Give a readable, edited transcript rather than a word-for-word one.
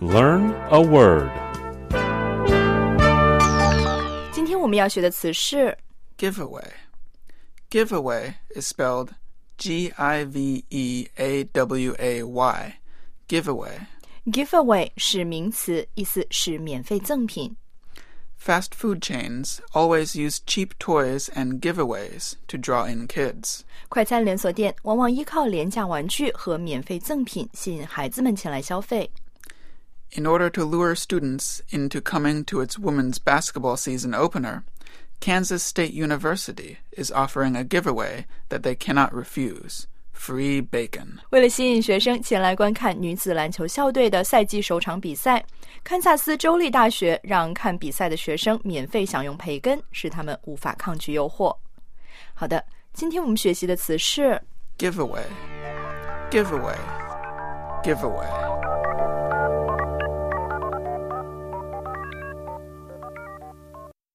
Learn a word. 今天我们要学的词是 Giveaway. Giveaway is spelled Giveaway. Giveaway. Giveaway 是名词，意思是免费赠品。 Fast food chains always use cheap toys and giveaways to draw in kids. 快餐连锁店往往依靠廉价玩具和免费赠品吸引孩子们前来消费。 In order to lure students into coming to its women's basketball season opener, Kansas State University is offering a giveaway that they cannot refuse. Free bacon. 为了吸引学生前来观看女子篮球校队的赛季首场比赛，堪萨斯州立大学让看比赛的学生免费享用培根，使他们无法抗拒诱惑。好的，今天我们学习的词是 Giveaway. Giveaway. Giveaway.